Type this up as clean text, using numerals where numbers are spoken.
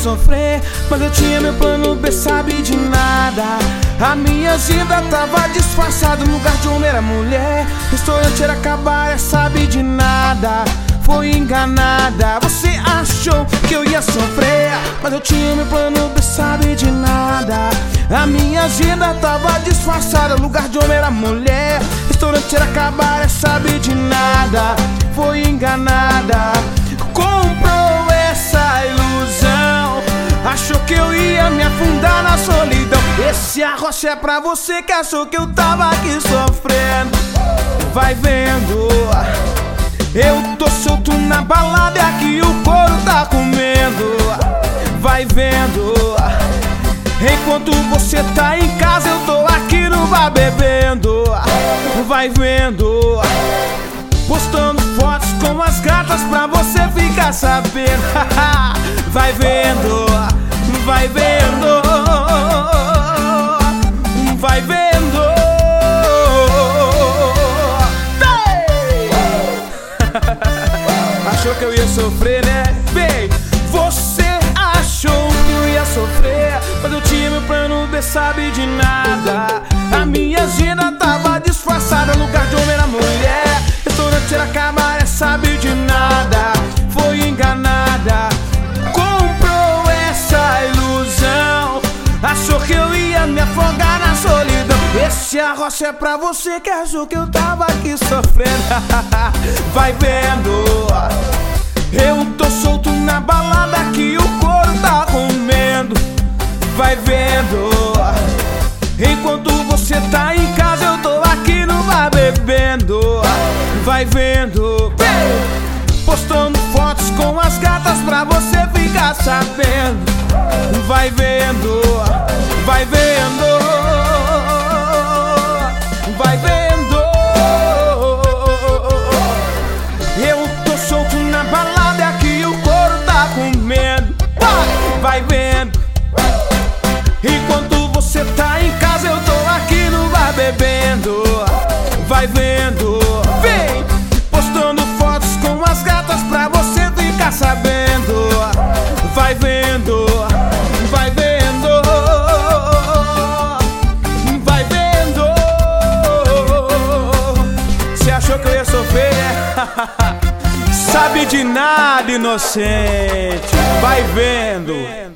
sofrer, mas eu tinha meu plano B, sabe de nada. A minha agenda tava disfarçada, no lugar de homem era mulher. Restaurante era cabaré, sabe de nada. Foi enganada, você achou que eu ia sofrer, mas eu tinha meu plano B, sabe de nada. A minha agenda tava disfarçada, lugar de homem era mulher. Restaurante era cabaré, sabe de nada. Foi enganada, comprou essa ilusão, achou que eu ia me afundar na solidão. Esse arrocha é pra você que achou que eu tava aqui sofrendo. Vai vendo, eu tô solto na balada e aqui o couro tá comendo. Vai vendo, enquanto você tá em casa eu tô aqui no bar bebendo. Vai vendo, postando fotos com as gatas pra você ficar sabendo. Vai vendo, vai vendo, vai vendo. Achou que eu ia sofrer, né? Bem, você achou que eu ia sofrer, mas eu tinha meu plano B, sabe de nada. A minha agenda tava disfarçada, lugar de homem era mulher. Restaurante era cabaré, sabe de nada. Foi enganada, comprou essa ilusão, achou que eu ia me afogar na solidão. Esse arrocha é pra você que achou que eu tava aqui sofrendo. Vai vendo, eu tô solto na balada que o couro tá comendo. Vai vendo, enquanto você tá em casa eu tô aqui no bar bebendo. Vai vendo, postando fotos com as gatas pra você ficar sabendo. Vai vendo, vai vendo, vai vendo. Eu tô solto na balada e aqui o couro tá comendo. Vai vendo, enquanto você tá em casa eu tô aqui no bar bebendo. Vai vendo, vem, postando fotos com as gatas pra você ficar sabendo. Vai vendo, vai vendo, vai vendo. Você achou que eu ia sofrer, né? Sabe de nada, inocente. Vai vendo.